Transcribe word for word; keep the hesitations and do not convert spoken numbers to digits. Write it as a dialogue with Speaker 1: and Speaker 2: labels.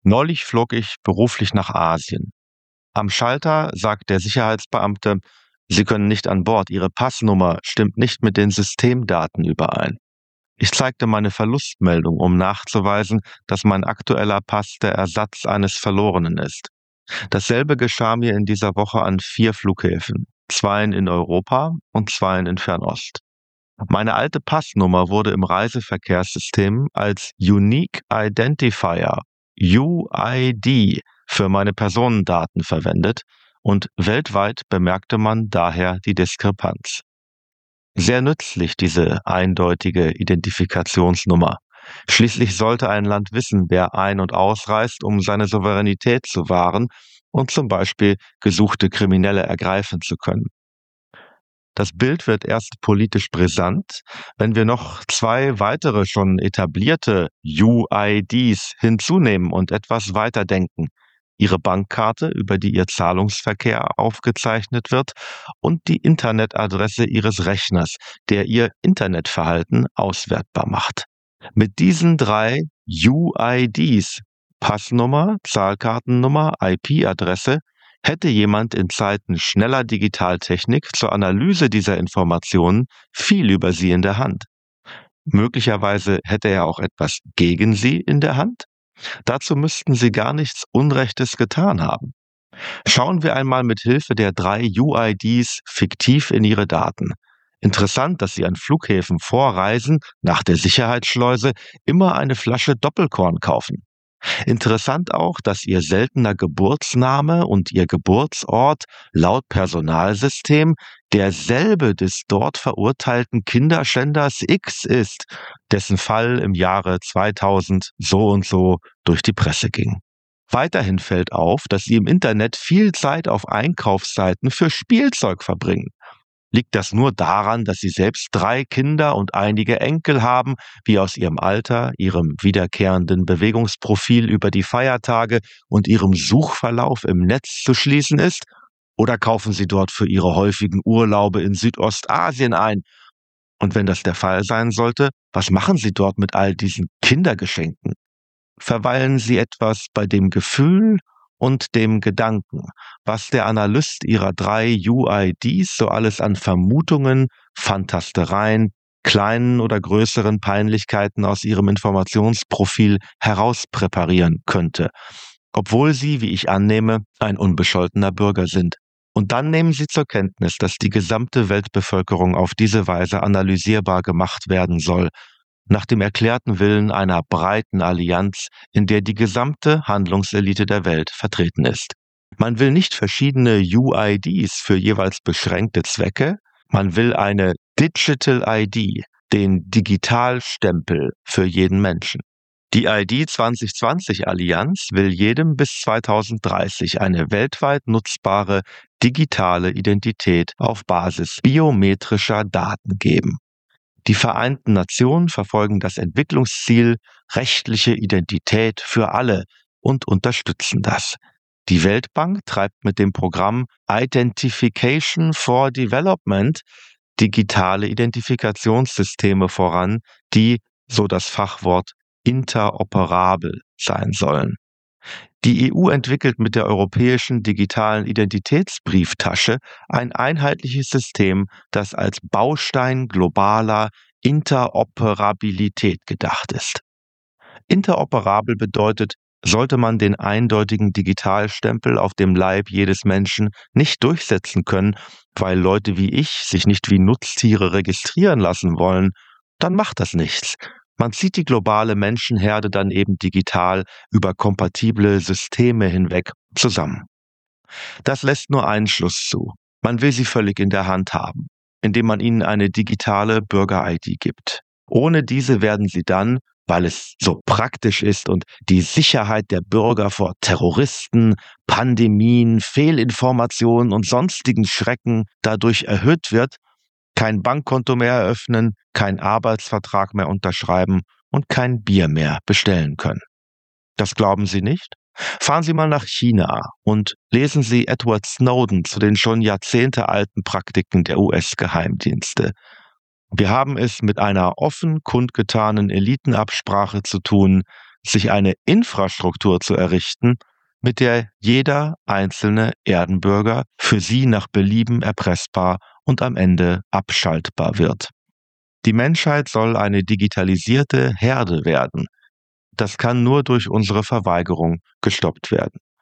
Speaker 1: Neulich flog ich beruflich nach Asien. Am Schalter sagt der Sicherheitsbeamte, Sie können nicht an Bord, Ihre Passnummer stimmt nicht mit den Systemdaten überein. Ich zeigte meine Verlustmeldung, um nachzuweisen, dass mein aktueller Pass der Ersatz eines verlorenen ist. Dasselbe geschah mir in dieser Woche an vier Flughäfen, zweien in Europa und zweien in Fernost. Meine alte Passnummer wurde im Reiseverkehrssystem als Unique Identifier, U I D, für meine Personendaten verwendet und weltweit bemerkte man daher die Diskrepanz. Sehr nützlich, diese eindeutige Identifikationsnummer. Schließlich sollte ein Land wissen, wer ein- und ausreist, um seine Souveränität zu wahren und zum Beispiel gesuchte Kriminelle ergreifen zu können. Das Bild wird erst politisch brisant, wenn wir noch zwei weitere schon etablierte U I Ds hinzunehmen und etwas weiterdenken. Ihre Bankkarte, über die Ihr Zahlungsverkehr aufgezeichnet wird, und die Internetadresse Ihres Rechners, der Ihr Internetverhalten auswertbar macht. Mit diesen drei U I Ds, Passnummer, Zahlkartennummer, I P-Adresse, hätte jemand in Zeiten schneller Digitaltechnik zur Analyse dieser Informationen viel über sie in der Hand. Möglicherweise hätte er auch etwas gegen sie in der Hand. Dazu müssten sie gar nichts Unrechtes getan haben. Schauen wir einmal mit Hilfe der drei U I Ds fiktiv in Ihre Daten. Interessant, dass Sie an Flughäfen vor Reisen nach der Sicherheitsschleuse immer eine Flasche Doppelkorn kaufen. Interessant auch, dass Ihr seltener Geburtsname und Ihr Geburtsort laut Personalsystem derselbe des dort verurteilten Kinderschänders X ist, dessen Fall im Jahre zweitausend so und so durch die Presse ging. Weiterhin fällt auf, dass Sie im Internet viel Zeit auf Einkaufsseiten für Spielzeug verbringen. Liegt das nur daran, dass Sie selbst drei Kinder und einige Enkel haben, wie aus Ihrem Alter, Ihrem wiederkehrenden Bewegungsprofil über die Feiertage und Ihrem Suchverlauf im Netz zu schließen ist? Oder kaufen Sie dort für Ihre häufigen Urlaube in Südostasien ein? Und wenn das der Fall sein sollte, was machen Sie dort mit all diesen Kindergeschenken? Verweilen Sie etwas bei dem Gefühl und dem Gedanken, was der Analyst Ihrer drei U I Ds so alles an Vermutungen, Fantastereien, kleinen oder größeren Peinlichkeiten aus Ihrem Informationsprofil herauspräparieren könnte, obwohl Sie, wie ich annehme, ein unbescholtener Bürger sind. Und dann nehmen Sie zur Kenntnis, dass die gesamte Weltbevölkerung auf diese Weise analysierbar gemacht werden soll, nach dem erklärten Willen einer breiten Allianz, in der die gesamte Handlungselite der Welt vertreten ist. Man will nicht verschiedene U I Ds für jeweils beschränkte Zwecke, man will eine Digital I D, den Digitalstempel für jeden Menschen. Die I D zwanzig zwanzig Allianz will jedem bis zweitausenddreißig eine weltweit nutzbare digitale Identität auf Basis biometrischer Daten geben. Die Vereinten Nationen verfolgen das Entwicklungsziel rechtliche Identität für alle und unterstützen das. Die Weltbank treibt mit dem Programm Identification for Development digitale Identifikationssysteme voran, die, so das Fachwort, interoperabel sein sollen. Die E U entwickelt mit der europäischen digitalen Identitätsbrieftasche ein einheitliches System, das als Baustein globaler Interoperabilität gedacht ist. Interoperabel bedeutet, sollte man den eindeutigen Digitalstempel auf dem Leib jedes Menschen nicht durchsetzen können, weil Leute wie ich sich nicht wie Nutztiere registrieren lassen wollen, dann macht das nichts. Man zieht die globale Menschenherde dann eben digital über kompatible Systeme hinweg zusammen. Das lässt nur einen Schluss zu. Man will sie völlig in der Hand haben, indem man ihnen eine digitale Bürger-I D gibt. Ohne diese werden sie dann, weil es so praktisch ist und die Sicherheit der Bürger vor Terroristen, Pandemien, Fehlinformationen und sonstigen Schrecken dadurch erhöht wird, kein Bankkonto mehr eröffnen, keinen Arbeitsvertrag mehr unterschreiben und kein Bier mehr bestellen können. Das glauben Sie nicht? Fahren Sie mal nach China und lesen Sie Edward Snowden zu den schon jahrzehntealten Praktiken der U S-Geheimdienste. Wir haben es mit einer offen kundgetanen Elitenabsprache zu tun. sich eine Infrastruktur zu errichten, mit der jeder einzelne Erdenbürger für sie nach Belieben erpressbar und am Ende abschaltbar wird. Die Menschheit soll eine digitalisierte Herde werden. Das kann nur durch unsere Verweigerung gestoppt werden.